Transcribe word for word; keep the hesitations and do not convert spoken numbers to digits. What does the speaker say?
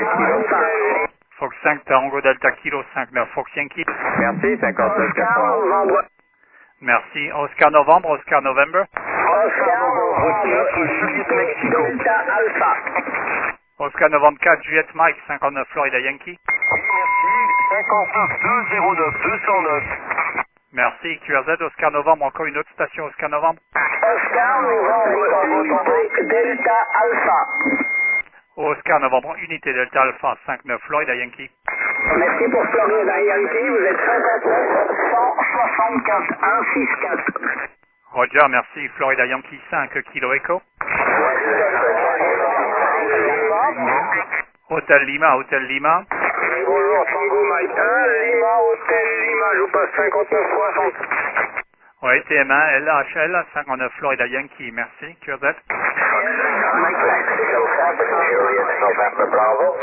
Kilo cinq. Fox cinq, Tango Delta Kilo cinq neuf, Fox Yankee. Merci, cinquante-neuf quatre-vingt-onze. Merci. Oscar Novembre, Oscar November. Oscar Novembre, Mexico. Delta Alpha. Oscar Novembre quatre, Juliette Mike, cinquante-neuf, Florida Yankee. Merci, cinquante-neuf deux zéro neuf deux cent neuf. Merci. Q R Z, Oscar Novembre, encore une autre station, Oscar Novembre. Oscar Novembre, Unité Delta Alpha. Oscar Novembre, Unité Delta Alpha, cinquante-neuf, Florida Yankee. Merci pour Florida Yankee, vous êtes cinquante-neuf cent soixante-quatre un six quatre. Roger, merci. Florida Yankee cinq, Kilo Echo. Hôtel Lima, Hôtel Lima. Bonjour, Tango Mike un, Lima, Hôtel Lima, je vous passe cinquante-neuf soixante. Oui, T M un, L H L, cinquante-neuf, Florida Yankee, merci. Q R Z. Mike